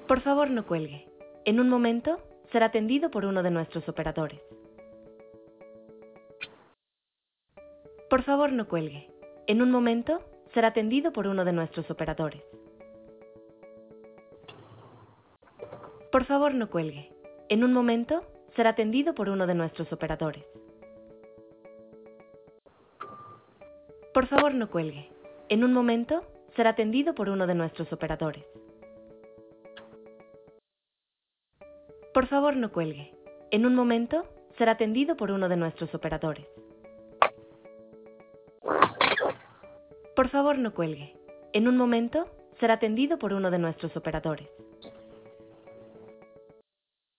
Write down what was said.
Por favor, no cuelgue. En un momento será atendido por uno de nuestros operadores. Por favor, no cuelgue. En un momento será atendido por uno de nuestros operadores. Por favor, no cuelgue. En un momento será atendido por uno de nuestros operadores. Por favor, no cuelgue. En un momento será atendido por uno de nuestros operadores. Por favor, no cuelgue. En un momento será atendido por uno de nuestros operadores. Por favor, no cuelgue. En un momento será atendido por uno de nuestros operadores.